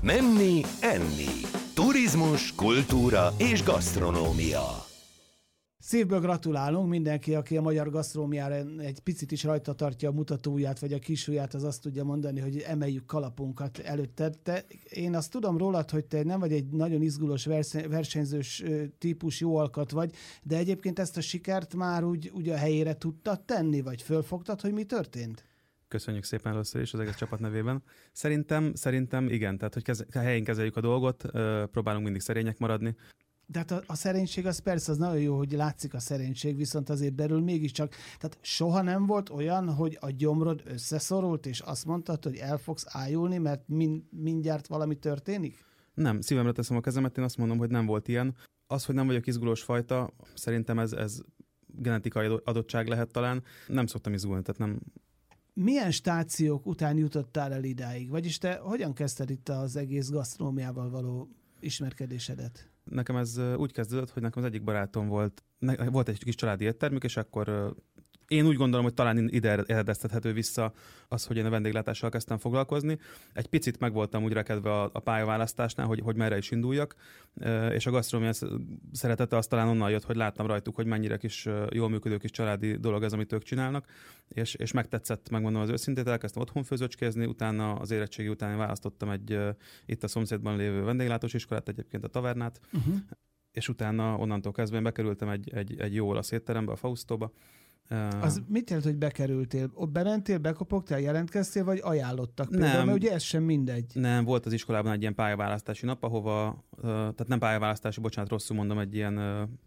Menni, enni. Turizmus, kultúra és gasztronómia. Szívből gratulálunk mindenki, aki a magyar gasztronómiára egy picit is rajta tartja a mutatóujját, vagy a kisujját, az azt tudja mondani, hogy emeljük kalapunkat előtted. Én azt tudom rólad, hogy te nem vagy egy nagyon izgulós versenyzős típus, jó alkat vagy, de egyébként ezt a sikert már úgy a helyére tudtad tenni, vagy fölfogtad, hogy mi történt? Köszönjük szépen először is az egész csapat nevében. Szerintem igen, tehát hogy helyén kezeljük a dolgot, próbálunk mindig szerények maradni. De hát a szerénység az persze, az nagyon jó, hogy látszik a szerénység, viszont azért belül mégiscsak, tehát soha nem volt olyan, hogy a gyomrod összeszorult, és azt mondtad, hogy el fogsz ájulni, mert mindjárt valami történik? Nem, szívemre teszem a kezemet, én azt mondom, hogy nem volt ilyen. Az, hogy nem vagyok izgulós fajta, szerintem ez genetikai adottság lehet talán. Nem szoktam izgulni, tehát nem. Milyen stációk után jutottál el idáig? Vagyis te hogyan kezdted itt az egész gasztronómiával való ismerkedésedet? Nekem ez úgy kezdődött, hogy nekem az egyik barátom volt egy kis családi éttermük, és akkor én úgy gondolom, hogy talán ide eredeztethető vissza az, hogy én a vendéglátással kezdtem foglalkozni. Egy picit meg voltam úgy rekedve a pályaválasztásnál, hogy merre is induljak, és a gasztronómia szeretete az talán onnan jött, hogy láttam rajtuk, hogy mennyire kis jól működő kis családi dolog ez, amit ők csinálnak, és megtetszett, megmondom az őszintét, elkezdtem otthon főzőcskézni, utána az érettségi után választottam itt a szomszédban lévő vendéglátós iskolát, egyébként a Tavernát, és utána onnantól kezdve bekerültem egy jó olasz étterembe, a Faustóba. Az mit jelent, hogy bekerültél? Ott bementél, bekopogtál, jelentkeztél, vagy ajánlottak például? Mert ugye ez sem mindegy. Nem, volt az iskolában egy ilyen pályaválasztási nap, ahova, tehát nem pályaválasztási, bocsánat, rosszul mondom, egy ilyen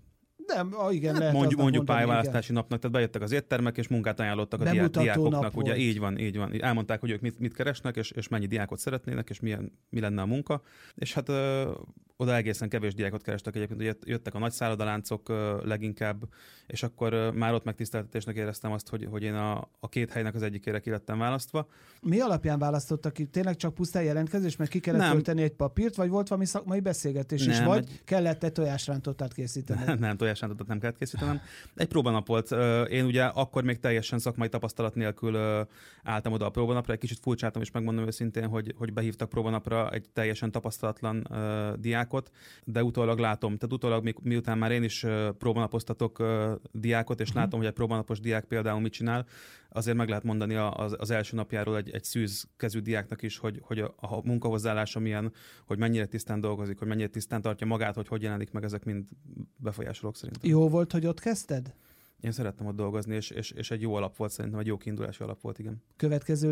nem, igen, hát lehet mondjuk pályaválasztási napnak, tehát bejöttek az éttermek, és munkát ajánlottak a diákoknak. Ugye így van. Elmondták, hogy ők mit keresnek, és mennyi diákot szeretnének, és mi lenne a munka. És hát oda egészen kevés diákot kerestek egyébként, hogy jöttek a nagy szállodaláncok leginkább, és akkor már ott megtiszteltetésnek éreztem azt, hogy én a két helynek az egyikére ki lettem választva. Mi alapján választottak ki? Tényleg csak pusztán jelentkezés, mert ki kellett tölteni egy papírt, vagy volt valami szakmai beszélgetés is, vagy kellett tojásrántottát készíteni? Nem, tojásrántottát nem kellett készítenem. Egy próbanap volt. Én ugye akkor még teljesen szakmai tapasztalat nélkül álltam oda a próbanapra, egy kicsit furcsáltam, és megmondom őszintén, hogy behívtak próbanapra egy teljesen tapasztalatlan diákot, de utólag látom, tehát utólag miután már én is próbanapoztatok diákot, és látom, hogy egy próbanapos diák például mit csinál, azért meg lehet mondani az első napjáról egy szűz kezű diáknak is, hogy a munkahozzáállása milyen, hogy mennyire tisztán dolgozik, hogy mennyire tisztán tartja magát, hogy jelenik meg, ezek mind befolyásolók szerintem. Jó volt, hogy ott kezdted? Én szerettem ott dolgozni, és egy jó alap volt szerintem, egy jó kiindulási alap volt, igen. Következő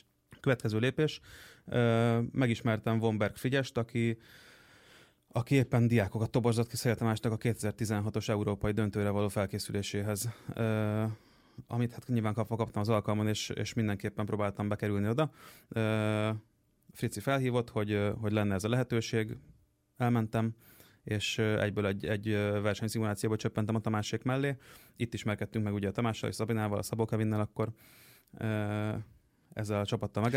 lépés? Megismertem Vomberg Frigyest, aki éppen diákokat toborzott ki Széll Tamásnak a 2016-os európai döntőre való felkészüléséhez. Amit hát nyilván kaptam az alkalmon, és mindenképpen próbáltam bekerülni oda. Frici felhívott, hogy lenne ez a lehetőség, elmentem, és egyből egy versenyszimulációba csöppentem a Tamásék mellé. Itt ismerkedtünk meg ugye a Tamással és Szabinával, a Szabó Kevinnel akkor ezzel a csapattal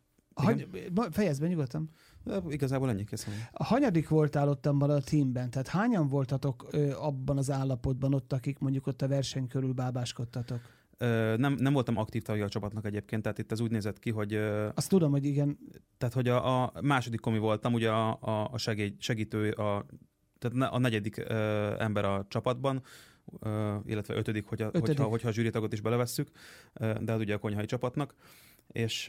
Fejezd be nyugodtan. Igazából ennyi, köszönöm. Hanyadik voltál ott abban a teamben? Tehát hányan voltatok abban az állapotban ott, akik mondjuk ott a verseny körül bábáskodtatok? Nem voltam aktív tagja a csapatnak egyébként, tehát itt ez úgy nézett ki, hogy... Azt tudom, hogy igen. Tehát, hogy a második komi voltam, ugye a segítő, tehát a negyedik ember a csapatban, illetve ötödik, hogyha a zsűritagot is belevesszük, de hát ugye a konyhai csapatnak, és...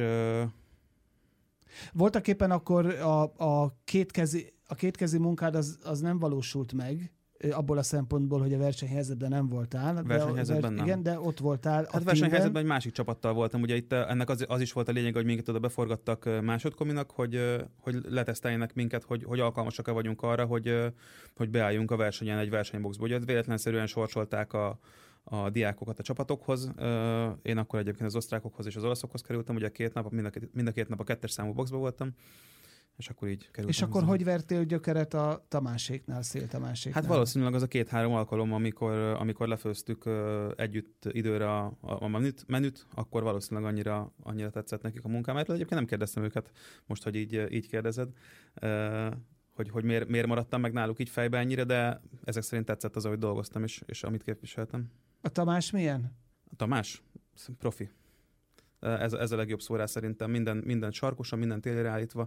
Voltak éppen akkor a kétkezi munkád az nem valósult meg, abból a szempontból, hogy a versenyhelyzetben nem voltál. Versenyhelyzetben nem. Igen, de ott voltál. Hát versenyhelyzetben egy másik csapattal voltam. Ugye itt ennek az is volt a lényeg, hogy minket oda beforgattak másodkominak, hogy leteszteljenek minket, hogy alkalmasak-e vagyunk arra, hogy beálljunk a versenyen egy versenyboxba. Ugye véletlenszerűen sorsolták a diákokat a csapatokhoz. Én akkor egyébként az osztrákokhoz és az olaszokhoz kerültem, ugye mind a két nap a 2-es számú boxba voltam, és akkor így kerültem. És akkor hogy vertél gyökeret a Tamáséknál, Széll Tamáséknál? Hát valószínűleg az a 2-3 alkalom, amikor lefőztük együtt időre a menüt, akkor valószínűleg annyira tetszett nekik a munkám. Mert egyébként nem kérdeztem őket, most, hogy így kérdezed, hogy miért maradtam meg náluk így fejbe ennyire, de ezek szerint tetszett az, ahogy dolgoztam, és amit képviseltem. A Tamás milyen? A Tamás? Profi. Ez a legjobb szó rá szerintem. Minden sarkosan, minden télére állítva.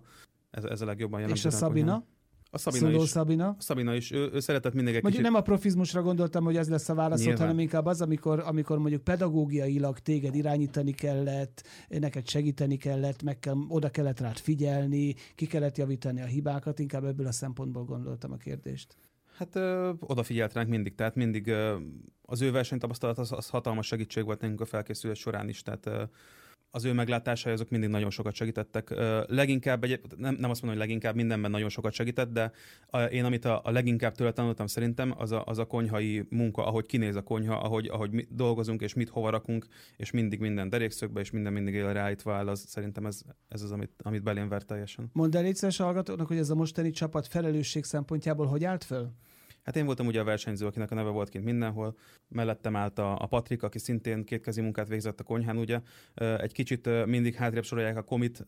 ez a legjobban jellemző. És a Szabina? A Szabina is. Szabina? A Szabina is, ő szeretett mindig egy kicsit... Nem a profizmusra gondoltam, hogy ez lesz a válaszod, Nyilván. hanem inkább az, amikor mondjuk pedagógiailag téged irányítani kellett, neked segíteni kellett, oda kellett rád figyelni, ki kellett javítani a hibákat, inkább ebből a szempontból gondoltam a kérdést. Hát odafigyelt ránk mindig, tehát mindig az ő versenytapasztalat az hatalmas segítség volt nekünk a felkészülés során is, tehát az ő meglátásai azok mindig nagyon sokat segítettek. Leginkább, nem azt mondom, hogy leginkább, mindenben nagyon sokat segített, de én amit a leginkább tőle tanultam szerintem, az a konyhai munka, ahogy kinéz a konyha, ahogy mi dolgozunk, és mit hova rakunk, és mindig minden derékszögbe, és minden mindig élre állítva áll, az szerintem ez az, amit belém vert teljesen. Mondd el légy hallgatóknak, hogy ez a mostani csapat felelősség szempontjából hogy állt föl? Hát én voltam ugye a versenyző, akinek a neve volt kint mindenhol. Mellettem állt a Patrik, aki szintén kétkezi munkát végzett a konyhán, ugye. Egy kicsit mindig hátrébb sorolják a komit,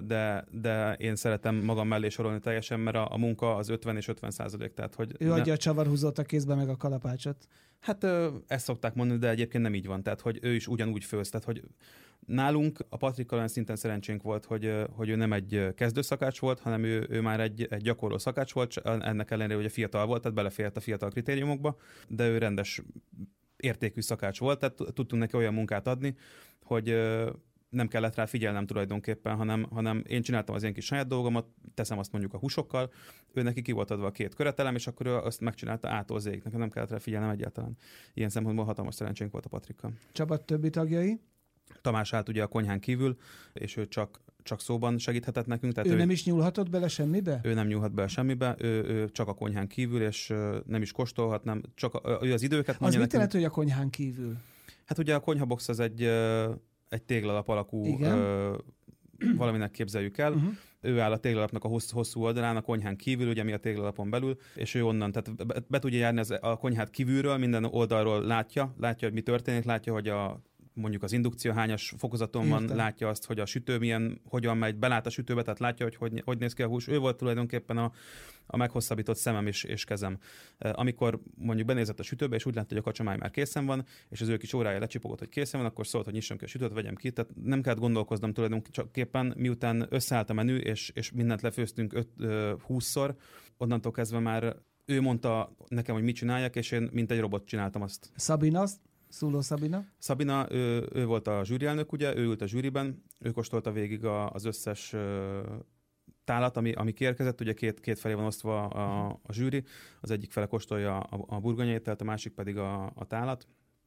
de én szeretem magam mellé sorolni teljesen, mert a munka az 50 és 50%, tehát hogy... Ő adja a csavarhúzót a kézbe, meg a kalapácsot. Hát ezt szokták mondani, de egyébként nem így van, tehát hogy ő is ugyanúgy főz, tehát hogy nálunk a Patrikkal olyan szinten szerencsénk volt, hogy ő nem egy kezdőszakács volt, hanem ő már egy gyakorló szakács volt, ennek ellenére, hogy a fiatal volt, tehát belefért a fiatal kritériumokba, de ő rendes értékű szakács volt, tehát tudtunk neki olyan munkát adni, hogy nem kellett rá figyelnem tulajdonképpen, hanem én csináltam az én kis saját dolgomat, teszem azt mondjuk a húsokkal, ő neki ki volt adva a 2 köretelem, és akkor ő azt megcsinálta A-tól Z-ig, nekem nem kellett rá figyelnem egyáltalán. Ilyen szempontból hatalmas szerencsénk volt a Patrikkal. Csapat többi tagjai? Tamás állt ugye a konyhán kívül, és ő csak szóban segíthetett nekünk. Tehát ő nem is nyúlhatott bele semmibe? Ő nem nyúlhat bele semmibe, ő csak a konyhán kívül, és nem is kóstolhat, nem, csak ő az időket mondja. Az mit jelent, hogy a konyhán kívül? Hát ugye a konyhabox az egy téglalap alakú valaminek képzeljük el. Uh-huh. Ő áll a téglalapnak a hosszú oldalán, a konyhán kívül, ugye mi a téglalapon belül, és ő onnan, tehát be tudja járni a konyhát kívülről, minden oldalról látja, hogy mi történik, látja, hogy mondjuk az indukció hányas fokozaton van, látja azt, hogy a sütő hogyan megy, belát a sütőbe, tehát látja, hogy néz ki a hús. Ő volt tulajdonképpen a meghosszabbított szemem és kezem. Amikor mondjuk benézett a sütőbe, és úgy látta, hogy a kacsamáj már készen van, és az ő kis órája lecsipogott, hogy készen van, akkor szólt, hogy nyissam ki a sütőt, vegyem ki. Tehát nem kellett gondolkoznom tulajdonképpen, miután összeállt a menü, és mindent lefőztünk 20-szor, onnantól kezdve már ő mondta nekem, hogy mit csináljak, és én mint egy robot csináltam azt. Szabina, Szúló Szabina? Szabina, ő volt a zsűrielnök, ugye, ő ült a zsűriben, ő kóstolta végig az összes tálat, ami kiérkezett, ugye két felé van osztva a zsűri, az egyik fele kóstolja a burgonyételt, a másik pedig a tálat.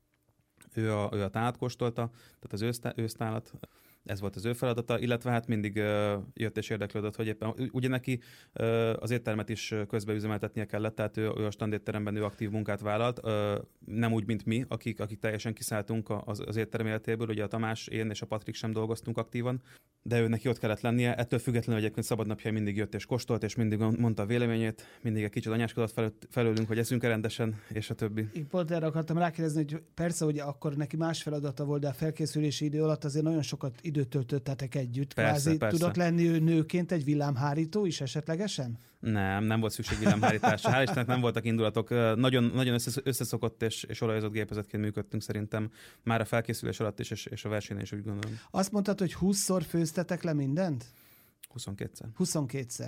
Ő a tálat kóstolta, tehát az ősztálat. Ez volt az ő feladata, illetve hát mindig jött és érdeklődött, hogy éppen ugye neki az éttermet is közbeüzemeltetnie kellett, tehát ő a standétteremben ő aktív munkát vállalt, nem úgy, mint mi, akik teljesen kiszálltunk az étterem életéből, ugye a Tamás, én és a Patrik sem dolgoztunk aktívan, de ő neki ott kellett lennie, ettől függetlenül egyébként szabadnapjai mindig jött és kóstolt, és mindig mondta a véleményét, mindig egy kicsit anyáskodott felőlünk, hogy eszünk rendesen, és a többi. Én pont erre akartam rákérdezni, hogy persze, hogy akkor neki más feladata volt, de a felkészülési idő alatt azért nagyon sokat időt töltöttetek együtt. Persze. Tudott lenni ő nőként egy villámhárító is esetlegesen? Nem volt szükség villámhárításra. Hál' Istennek nem voltak indulatok. Nagyon, nagyon összeszokott és olajozott gépezetként működtünk szerintem már a felkészülés alatt is, és a versenyen is úgy gondolom. Azt mondtad, hogy 20-szor főztetek le mindent? 22-szer. 22-szer.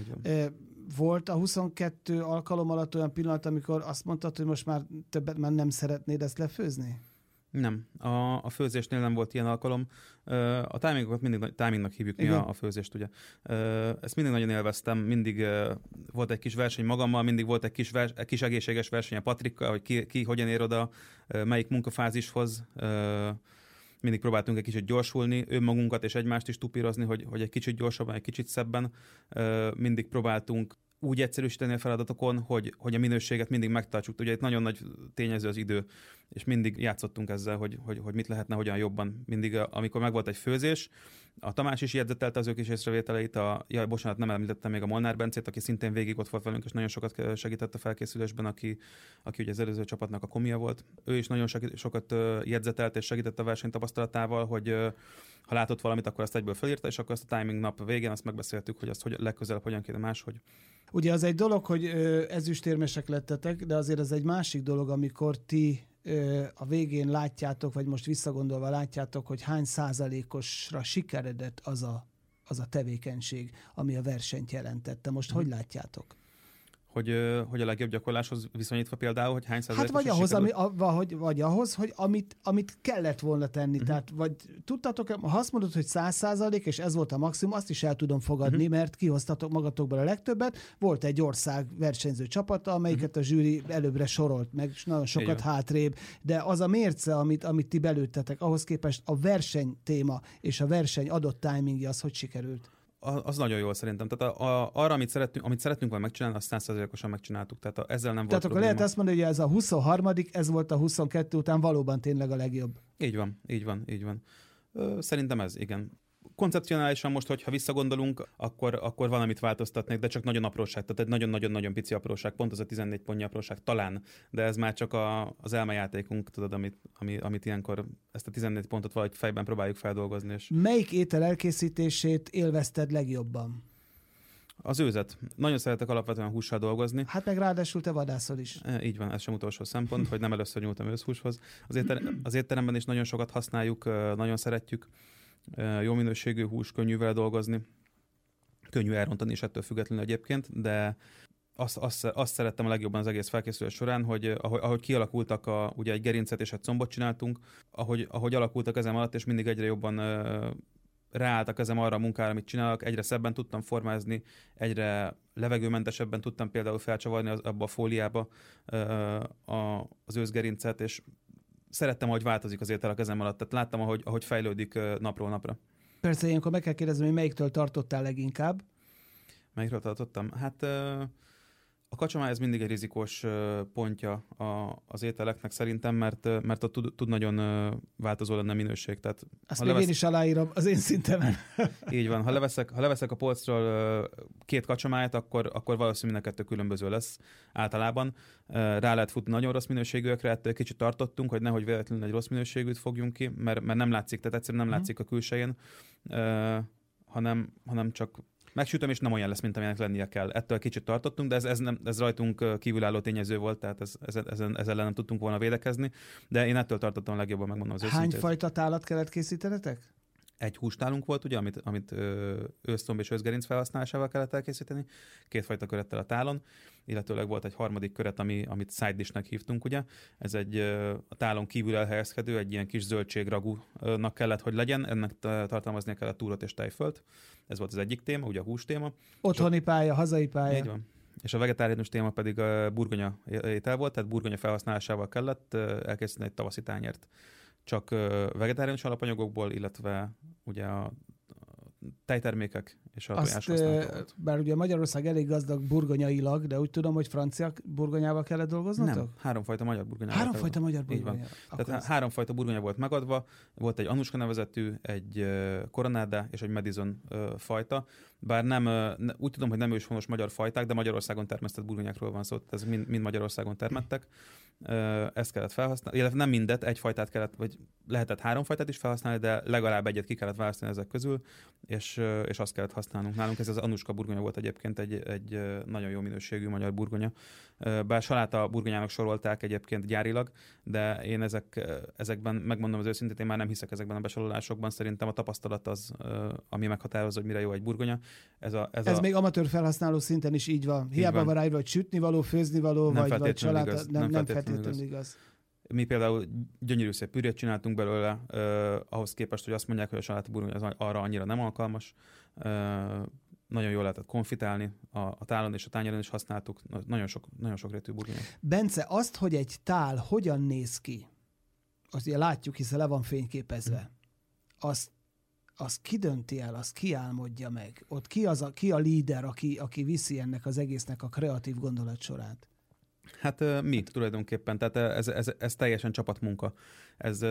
Volt a 22 alkalom alatt olyan pillanat, amikor azt mondtad, hogy most már többet már nem szeretnéd ezt lefőzni? Nem. A főzésnél nem volt ilyen alkalom. A timingokat mindig timingnak hívjuk mi a főzést, ugye. Ezt mindig nagyon élveztem, mindig volt egy kis verseny magammal, mindig volt egy kis egészséges verseny a Patrikkal, hogy ki hogyan ér oda, melyik munkafázishoz. Mindig próbáltunk egy kicsit gyorsulni, önmagunkat és egymást is tupírozni, hogy egy kicsit gyorsabban, egy kicsit szebben. Mindig próbáltunk úgy egyszerűsíteni a feladatokon, hogy a minőséget mindig megtartsuk. Ugye itt nagyon nagy tényező az idő, és mindig játszottunk ezzel, hogy mit lehetne, hogyan jobban. Mindig, amikor megvolt egy főzés, a Tamás is jegyzetelte az ő kis észrevételeit, bocsánat, nem említettem még a Molnár Bencét, aki szintén végig ott volt velünk, és nagyon sokat segített a felkészülésben, aki ugye az előző csapatnak a komia volt. Ő is nagyon sokat jegyzetelt és segített a versenytapasztalatával, hogy ha látott valamit, akkor azt egyből felírta, és akkor azt a timing nap végén azt megbeszéltük, hogy azt legközelebb hogyan kéne máshogy. Ugye az egy dolog, hogy ezüstérmesek lettetek, de azért ez egy másik dolog, amikor ti a végén látjátok, vagy most visszagondolva látjátok, hogy hány százalékosra sikeredett az az a tevékenység, ami a versenyt jelentette. Most hogy látjátok? Hogy a legjobb gyakorláshoz viszonyítva például, hogy hány százalékos? Hát vagy ahhoz, hogy amit kellett volna tenni. Tehát, vagy tudtatok, ha azt mondod, hogy 100% és ez volt a maximum, azt is el tudom fogadni, mert kihoztatok magatokból a legtöbbet. Volt egy ország versenyző csapata, amelyiket a zsűri előbbre sorolt meg, és nagyon sokat hátrébb. De az a mérce, amit ti belőttetek, ahhoz képest a verseny téma és a verseny adott timingja, az hogy sikerült? Az nagyon jól szerintem. Tehát arra, amit szeretnünk volna megcsinálni, azt 100%-osan megcsináltuk. Tehát ezzel nem volt akkor probléma. lehet azt mondani, hogy ez a 23., ez volt a 22 után valóban tényleg a legjobb. Így van. Szerintem ez, igen. Koncepcionálisan most, hogyha visszagondolunk, akkor valamit változtatnék, de csak nagyon apróság, tehát egy nagyon-nagyon-nagyon pici apróság, pont az a 14 pontnyi apróság talán, de ez már csak az elmejátékunk, tudod, amit ilyenkor ezt a 14 pontot valahogy fejben próbáljuk feldolgozni. És melyik étel elkészítését élvezted legjobban? Az őzet. Nagyon szeretek alapvetően hússal dolgozni. Hát meg ráadásul te vadászol is. Így van, ez sem utolsó szempont, hogy nem először nyúltam őszhúshoz. Az étteremben is nagyon sokat használjuk, nagyon szeretjük. Jó minőségű hús, könnyű vele dolgozni. Könnyű elrontani is ettől függetlenül egyébként, de azt szerettem a legjobban az egész felkészülés során, hogy ahogy kialakultak, ugye egy gerincet és egy combot csináltunk, ahogy alakultak kezem alatt, és mindig egyre jobban ráállt a kezem arra a munkára, amit csinálok, egyre szebben tudtam formázni, egyre levegőmentesebben tudtam például felcsavarni abba a fóliába az őszgerincet, és szerettem, hogy változik az étel a kezem alatt, tehát láttam, ahogy fejlődik napról napra. Persze, ilyenkor meg kell kérdezni, hogy melyiktől tartottál leginkább? Melyikről tartottam? Hát a kacsamáj ez mindig egy rizikós pontja az ételeknek szerintem, mert ott tud nagyon változó lenne a minőség. Tehát, azt még én is aláírom az én szintemen. Így van. Ha leveszek a polcról 2 kacsamájt, akkor valószínűleg 2 különböző lesz általában. Rá lehet futni nagyon rossz minőségűekre, ettől kicsit tartottunk, hogy nehogy véletlenül egy rossz minőségűt fogjunk ki, mert nem látszik, tehát egyszerűen nem látszik a külsején, hanem csak megsütöm, és nem olyan lesz, mint amilyenek lennie kell. Ettől kicsit tartottunk, de ez rajtunk kívülálló tényező volt, tehát ezzel ellen nem tudtunk volna védekezni, de én ettől tartottam a legjobban, megmondom az őszintét. Hány fajta tálat kellett készítenetek? Egy hústálunk volt, ugye, amit ősztomb és őszgerinc felhasználásával kellett elkészíteni, 2 fajta körettel a tálon, illetőleg volt egy harmadik köret, amit side dishnek hívtunk, ugye. Ez a tálon kívül elhelyezkedő, egy ilyen kis zöldségragúnak kellett, hogy legyen, ennek tartalmaznia kellett túrot és tejfölt. Ez volt az egyik téma, ugye a hús téma. Otthoni pálya, hazai pálya. Így van. És a vegetáriánus téma pedig a burgonya étel volt, tehát burgonya felhasználásával kellett elkészíteni egy tavaszi tányért. Csak vegetáriánus alapanyagokból, illetve ugye a tejtermékek és a tojás használatot. Bár ugye Magyarország elég gazdag burgonyailag, de úgy tudom, hogy francia burgonyával kellett dolgoznotok? Nem, 3 fajta magyar burgonyával. 3 fajta magyar burgonya. Tehát 3 fajta burgonya volt megadva, volt egy Anuska nevezetű, egy Coronada és egy Madison fajta. Bár úgy tudom, hogy nem őshonos magyar fajták, de Magyarországon termesztett burgonyákról van szó, ez mind Magyarországon termettek. Ezt kellett felhasználni, illetve nem mindet, egy fajtát kellett, vagy lehetett 3 fajtát is felhasználni, de legalább egyet ki kellett választani ezek közül, és azt kellett használnunk nálunk. Ez az Anuska burgonya volt egyébként egy nagyon jó minőségű magyar burgonya. Bár saláta burgonyának sorolták egyébként gyárilag, de én ezekben, megmondom az őszintét, én már nem hiszek ezekben a besorolásokban. Szerintem a tapasztalat az, ami meghatározza, hogy mire jó egy burgonya. Ez még amatőr felhasználó szinten is így van. Hiába van ráírva, hogy sütnivaló, főznivaló, vagy saláta. Nem feltétlenül igaz. Mi például gyönyörű szép pürét csináltunk belőle, ahhoz képest, hogy azt mondják, hogy a saláta burgonya arra annyira nem alkalmas. Nagyon jól lehetett konfitálni, a tálon és a tányéron is használtuk, nagyon sok rétű burgonyát. Bence, azt, hogy egy tál hogyan néz ki, azt ugye látjuk, hiszen le van fényképezve, azt ki dönti el, azt ki álmodja meg? Ott ki a líder, aki viszi ennek az egésznek a kreatív gondolatsorát? Hát mi tulajdonképpen, tehát ez teljesen csapatmunka. Ez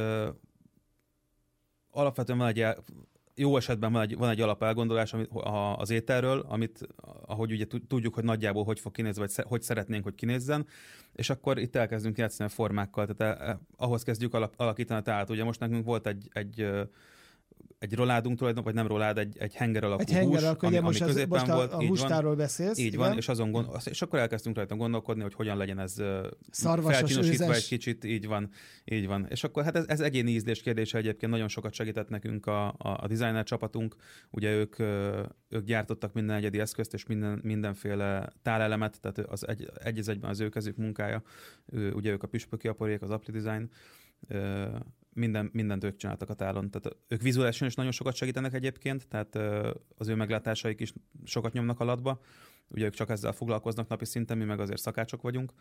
alapvetően van jó esetben van egy alapelgondolás az ételről, ahogy ugye tudjuk, hogy nagyjából hogy fog kinézni, vagy hogy szeretnénk, hogy kinézzen, és akkor itt elkezdünk játszani a formákkal, tehát ahhoz kezdjük alakítani a tálat. Ugye most nekünk volt egy egy roládunk tulajdonképpen, vagy nem rolád, egy henger alakú egy henger alakú, hús, ami most középen volt. A hústárról beszélsz. Így igen. van, és akkor elkezdtünk rajta gondolkodni, hogy hogyan legyen ez felcsinosítva egy kicsit, így van. És akkor hát ez egyéni ízlés kérdése egyébként, nagyon sokat segített nekünk a designer csapatunk, ugye ők gyártottak minden egyedi eszközt, és mindenféle tálelemet, tehát az egy egyben az ő kezük munkája, ugye ők a püspöki aporék, az Appli Design, mindent ők csináltak a tálon. Tehát ők vizuálisan is nagyon sokat segítenek egyébként, tehát az ő meglátásaik is sokat nyomnak alatba. Ugye ők csak ezzel foglalkoznak napi szinten, mi meg azért szakácsok vagyunk.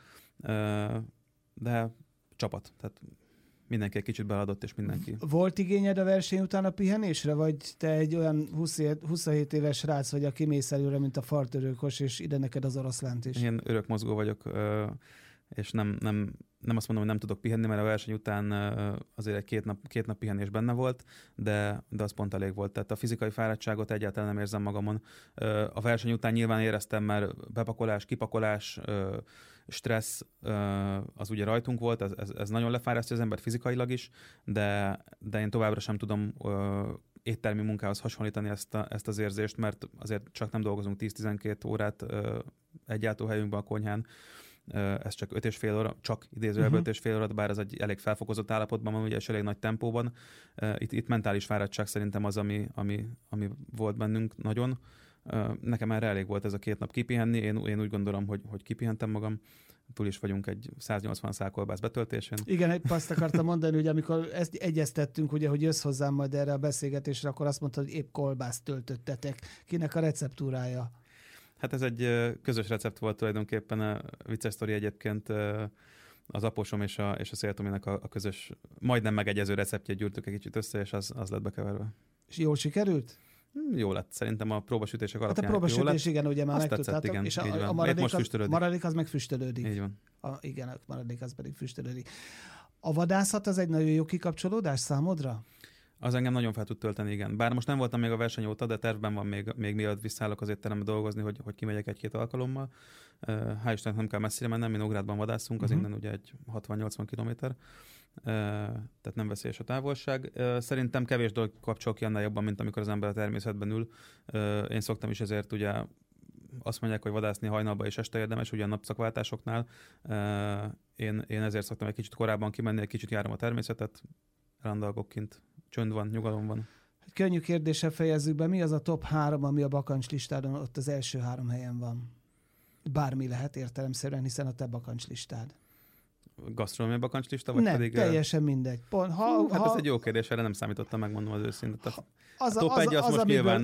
De csapat, tehát mindenki egy kicsit beadott, és mindenki. Volt igényed a verseny után a pihenésre, vagy te egy olyan 27 éves srác vagy, aki mész előre, mint a fartörőkos, és ide neked az oroszlánt is? Én örökmozgó vagyok, és nem azt mondom, hogy nem tudok pihenni, mert a verseny után azért egy két nap pihenés benne volt, de az pont elég volt. Tehát a fizikai fáradtságot egyáltalán nem érzem magamon. A verseny után nyilván éreztem, mert bepakolás, kipakolás, stressz, az ugye rajtunk volt, ez nagyon lefárasztja az embert fizikailag is, de én továbbra sem tudom éttermi munkához hasonlítani ezt az érzést, mert azért csak nem dolgozunk 10-12 órát egy helyünkben a konyhán. Ez csak 5,5 óra, csak idézőjelben 5,5 óra, bár ez egy elég felfokozott állapotban van, ugye, és elég nagy tempóban. Itt mentális fáradtság szerintem az, ami volt bennünk nagyon. Nekem erre elég volt ez a 2 nap kipihenni, én úgy gondolom, hogy kipihentem magam. Túl is vagyunk egy 180 szál kolbász betöltésén. Igen, épp azt akartam mondani, hogy amikor ezt egyeztettünk, ugye, hogy jössz hozzám majd erre a beszélgetésre, akkor azt mondtad, hogy épp kolbászt töltöttetek. Kinek a receptúrája? Hát ez egy közös recept volt tulajdonképpen, a vicces sztori egyébként, az apósom és a Széltominek a közös, majdnem megegyező receptjét gyűrtük egy kicsit össze, és az lett bekeverve. És jól sikerült? Jó lett, szerintem a próbasütések alapján. Hát a próbasütés, igen, ugye már megtudtátok, igen, és a maradék az meg füstölődik. Így van. Igen, a maradék az pedig füstölődik. A vadászat az egy nagyon jó kikapcsolódás számodra? Az engem nagyon fel tud tölteni, igen. Bár most nem voltam még a verseny óta, de tervben van még mielőtt visszaállok az étterembe dolgozni, hogy kimegyek 1-2 alkalommal. Hál' Istennek nem kell messzire mennem, mi Nógrádban vadászunk, az innen ugye egy 60-80 kilométer, tehát nem veszélyes a távolság. Szerintem kevés dolog kapcsol ki annál jobban, mint amikor az ember a természetben ül. Én szoktam is ezért ugye azt mondják, hogy vadászni hajnalba és este érdemes, ugye a napszakváltásoknál. Én ezért szoktam egy kicsit korábban kimenni, egy kicsit járom a természetet, randalgok kint. Csönd van, nyugalom van. Könnyű kérdéssel fejezzük be. Mi az a top 3, ami a bakancslistáron ott az első 3 helyen van? Bármi lehet értelemszerűen, hiszen a te bakancslistád. Gasztronómiai bakancslista? Vagy nem, pedig, teljesen mindegy. Hát ez egy jó kérdés, erre nem számítottam, megmondom az őszintét. A top 1 az most amiből, nyilván...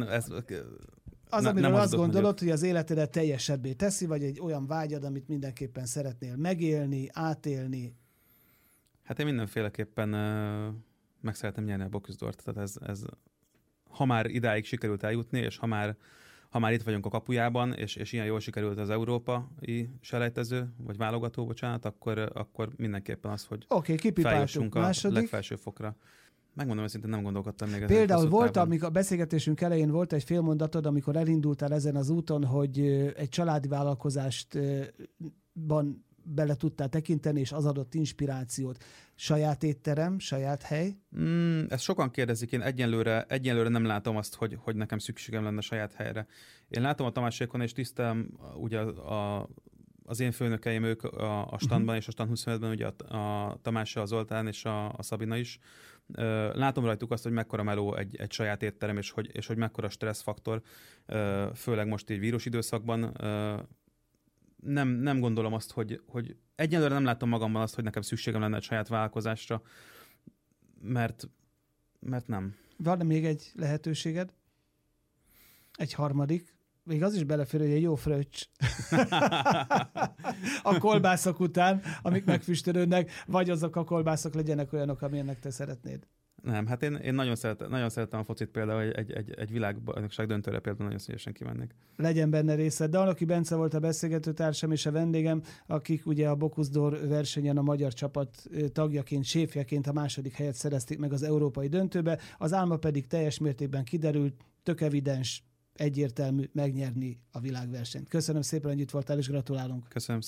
amiről azt gondolod, hogy az életedet teljesebbé teszi, vagy egy olyan vágyad, amit mindenképpen szeretnél megélni, átélni. Hát én mindenféleképpen meg szeretem nyerni a Bocuse-t. Tehát ez ha már idáig sikerült eljutni, és ha már itt vagyunk a kapujában, és ilyen jól sikerült az európai selejtező, vagy válogató, bocsánat, akkor mindenképpen az, hogy feljussunk a legfelső fokra. Megmondom őszintén, nem gondolkodtam még ezen. Például volt, amikor a beszélgetésünk elején volt egy fél mondatod, amikor elindultál ezen az úton, hogy egy családi vállalkozástban bele tudtál tekinteni, és az adott inspirációt. Saját étterem, saját hely? Ezt sokan kérdezik, én egyenlőre nem látom azt, hogy nekem szükségem lenne saját helyre. Én látom a Tamásékon, és tisztelem ugye az én főnökeim, ők a standban és a stand 25-ben, ugye a Tamása, a Zoltán és a Szabina is. Látom rajtuk azt, hogy mekkora meló egy saját étterem, és hogy mekkora stresszfaktor, főleg most így vírusidőszakban. Nem gondolom azt, hogy egyelőre nem látom magamban azt, hogy nekem szükségem lenne egy saját vállalkozásra, mert nem. Van még egy lehetőséged? Egy harmadik? Még az is belefér, hogy egy jó fröccs. A kolbászok után, amik megfüstölődnek, vagy azok a kolbászok legyenek olyanok, amilyenek te szeretnéd. Nem, hát én nagyon szeretem a focit például, egy világbajnokság döntőre például nagyon szívesen kimennék. Legyen benne részed. Dalnoki Bence volt a beszélgetőtársam és a vendégem, akik ugye a Bocuse d'Or versenyen a magyar csapat tagjaként, séfjeként a 2. helyet szerezték meg az európai döntőbe. Az álma pedig teljes mértékben kiderült, tök evidens, egyértelmű megnyerni a világversenyt. Köszönöm szépen, hogy itt voltál, és gratulálunk. Köszönöm.